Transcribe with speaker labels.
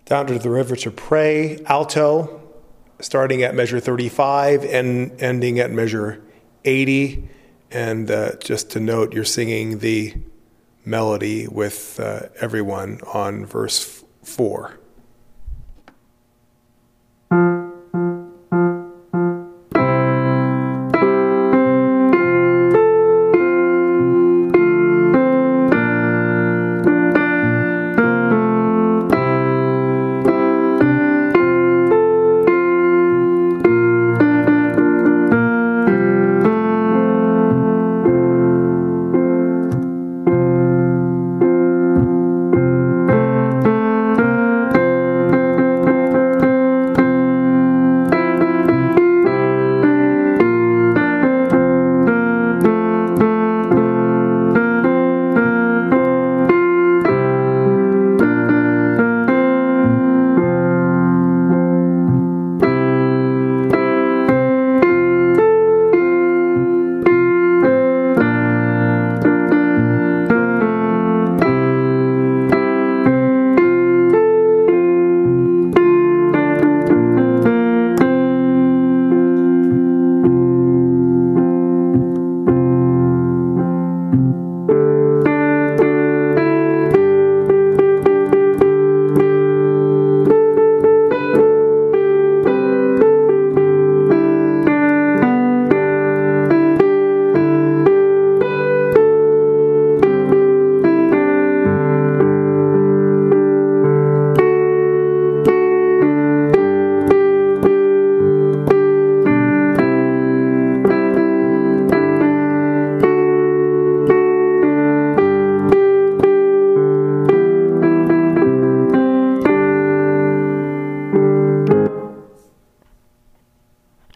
Speaker 1: Down to the river to pray, alto, starting at measure 35 and ending at measure 80. And just to note, you're singing the melody with everyone on verse 4.